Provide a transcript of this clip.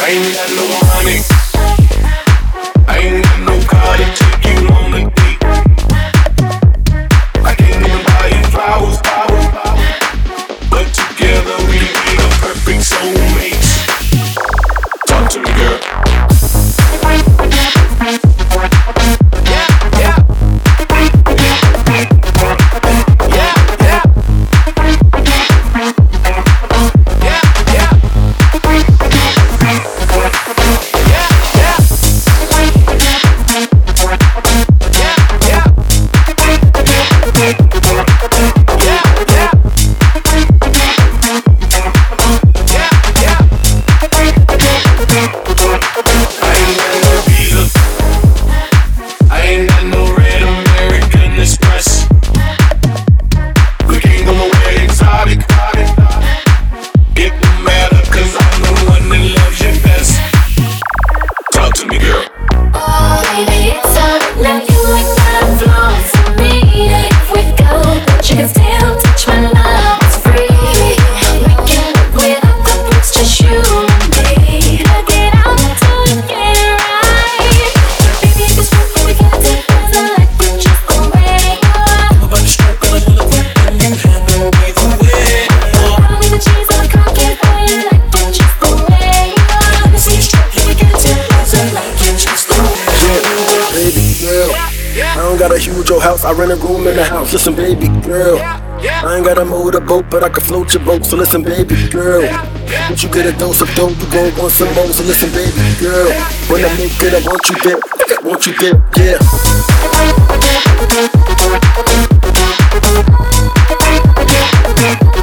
I ain't got no money, I ain't got no car to take you on a date. I can't even buy you flowers, but together we be the perfect soulmates. Talk to me, girl. House, I rent a room in the house. Listen, baby girl, I ain't got a motorboat, but I can float your boat. So listen, baby girl, once you get a dose of dope, you gon' want some more. So listen, baby girl, when I make it, I want you there, yeah.